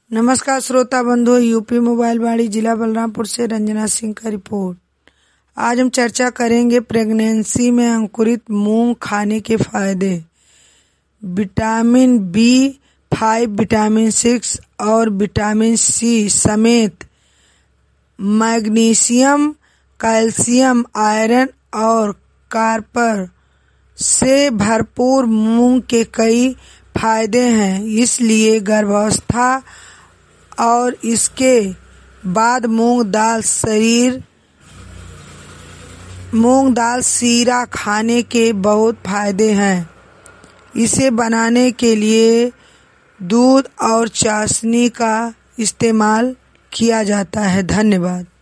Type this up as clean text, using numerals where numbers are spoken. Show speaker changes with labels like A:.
A: नमस्कार श्रोता बंधु, यूपी मोबाइल बाड़ी जिला बलरामपुर से रंजना सिंह का रिपोर्ट। आज हम चर्चा करेंगे प्रेगनेंसी में अंकुरित मूंग खाने के फायदे। विटामिन B5, विटामिन 6 और विटामिन C समेत मैग्नीशियम, कैल्शियम, आयरन और कॉपर से भरपूर मूंग के कई फायदे हैं। इसलिए गर्भावस्था और इसके बाद मूंग दाल शीरा खाने के बहुत फायदे हैं। इसे बनाने के लिए दूध और चाशनी का इस्तेमाल किया जाता है। धन्यवाद।